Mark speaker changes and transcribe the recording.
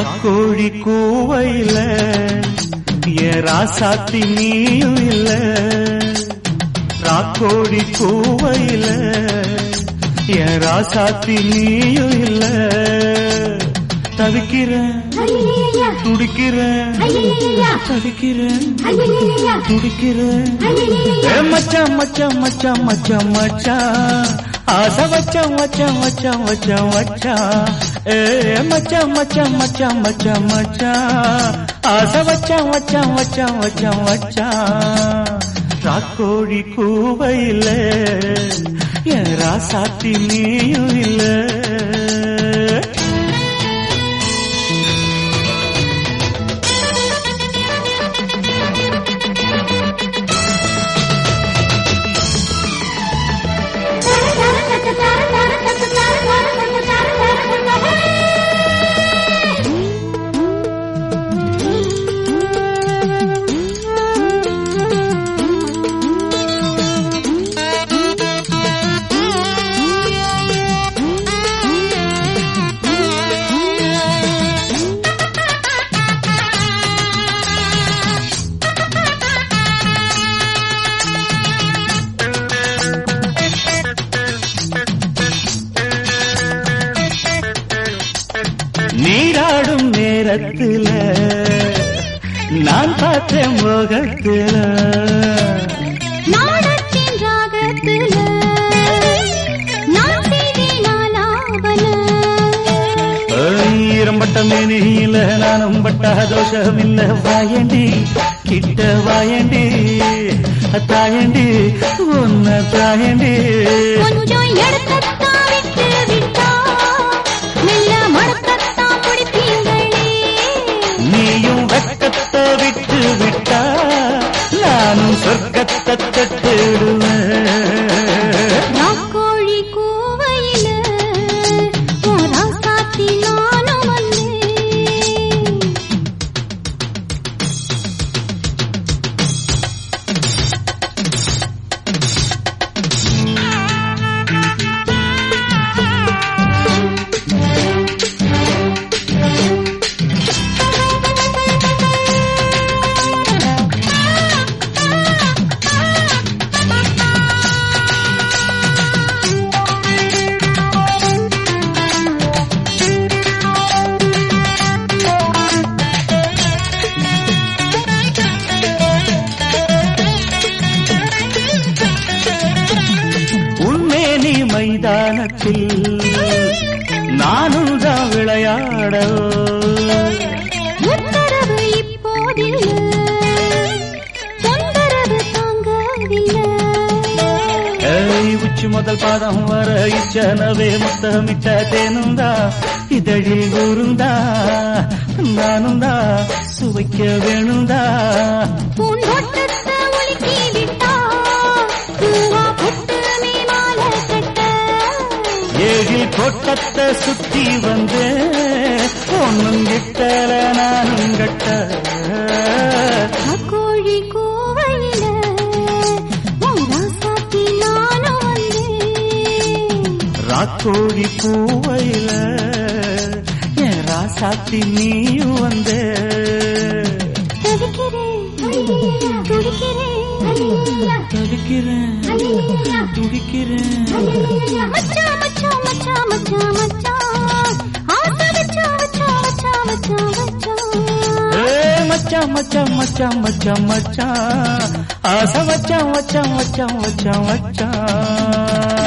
Speaker 1: ராக்கோழி கூவையில என் ராசாத்தி நீயும் இல்ல. ராக்கோழி கூவையில என் ராசாத்தி நீயும் இல்ல. தவிக்கிறேன் துடிக்கிறேன் தவிக்கிறேன் துடிக்கிறேன். மச்சான் மச்சான் மச்சான் மச்சான் மச்சான் ஆசை வச்சான் வச்சான் வச்சான் வச்சான் வச்சான். மச்சான் மச்சான் மச்சான் மச்சான் மச்சான் ஆசை வச்சான் வச்சான் வச்சான் வச்சான் வச்சான். ராக்கோழி கூவையில என் ராசாத்தி நீயும் இல்ல. நீராடும் நேரத்துல நான் பார்த்தேன் முகத்துல
Speaker 2: நாடத்தின் ராகத்துல நான் செய்தேனாலாவல.
Speaker 1: ஈரம்பட்ட மேனியில நானும் பட்ட தோஷமில்ல. வாயண்டி கிட்ட வாயண்டி தாயண்டி உன்ன தாயண்டி.
Speaker 2: கொஞ்சம் எடுக்கத்தான் விட்டு விட்டா மெல்ல மடக்கத்தான் பிடிப்பீங்களே.
Speaker 1: நீயும் வெக்கத்தை விட்டு விட்டா நானும் சொர்க்கத்தை தட்டிடுவேன்.
Speaker 2: ராக்கோழி கூவையில உன் ராசாத்தி நானும் வந்தேன்.
Speaker 1: மைதானத்தில் நானும் தான் விளையாட
Speaker 2: உத்தரவு இப்போதில்லை தொந்தரவு தாங்கவில்லை.
Speaker 1: உச்சி முதல் பாதம் வர இச்சனவே முத்தமிட்ட தேனுந்தா இதழில் ஊருந்தா நானும் தான் சுவைக்க வேணுந்தா.
Speaker 2: பூந்தோட்டத்தை ஒழுக்கி விட்டா பூவா புட்டு மேமால கட்ட.
Speaker 1: ஏழில் கோட்டத்தை சுத்தி வந்து ஒன்னும் கிட்டல நானும் கட்ட.
Speaker 2: கோழி கூவையில உன் ராசாத்தி நானும் வந்தேன்.
Speaker 1: ராக்கோழி பூவையில என் ராசாத்தி நீயும் வந்து. தவிக்கிறேன் துடிக்கிறேன்.
Speaker 2: மச்சான் மச்சான் மச்சான் மச்சான் மச்சான் ஆசை வச்சான் வச்சான் வச்சான் வச்சான் வச்சான்.
Speaker 1: மச்சான் மச்சான் மச்சான் மச்சான் மச்சான் ஆசை வச்சான் வச்சான் வச்சான் வச்சான் வச்சான்.